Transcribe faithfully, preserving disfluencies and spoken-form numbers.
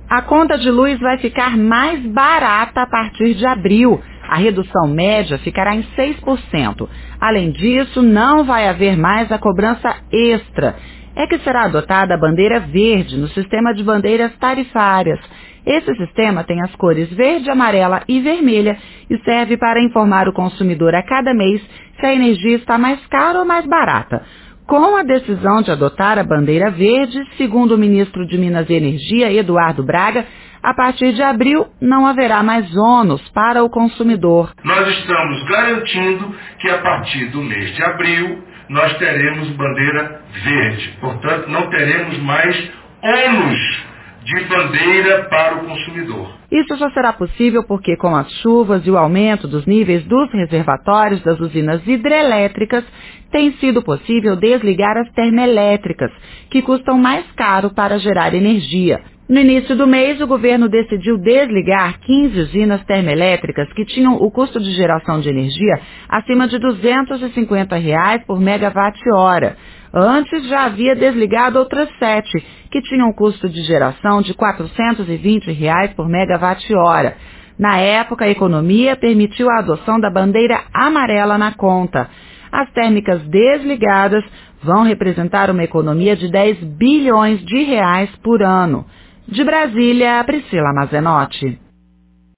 A conta de luz vai ficar mais barata a partir de abril. A redução média ficará em seis por cento. Além disso, não vai haver mais a cobrança extra. É que será adotada a bandeira verde no sistema de bandeiras tarifárias. Esse sistema tem as cores verde, amarela e vermelha e serve para informar o consumidor a cada mês se a energia está mais cara ou mais barata. Com a decisão de adotar a bandeira verde, segundo o ministro de Minas e Energia, Eduardo Braga, a partir de abril não haverá mais ônus para o consumidor. Nós estamos garantindo que a partir do mês de abril nós teremos bandeira verde. Portanto, não teremos mais ônus de bandeira para o consumidor. Isso só será possível porque, com as chuvas e o aumento dos níveis dos reservatórios das usinas hidrelétricas, tem sido possível desligar as termoelétricas, que custam mais caro para gerar energia. No início do mês, o governo decidiu desligar quinze usinas termoelétricas que tinham o custo de geração de energia acima de duzentos e cinquenta reais por megawatt-hora. Antes, já havia desligado outras sete, que tinham um custo de geração de quatrocentos e vinte reais por megawatt-hora. Na época, a economia permitiu a adoção da bandeira amarela na conta. As térmicas desligadas vão representar uma economia de dez bilhões de reais por ano. De Brasília, Priscila Mazenotti.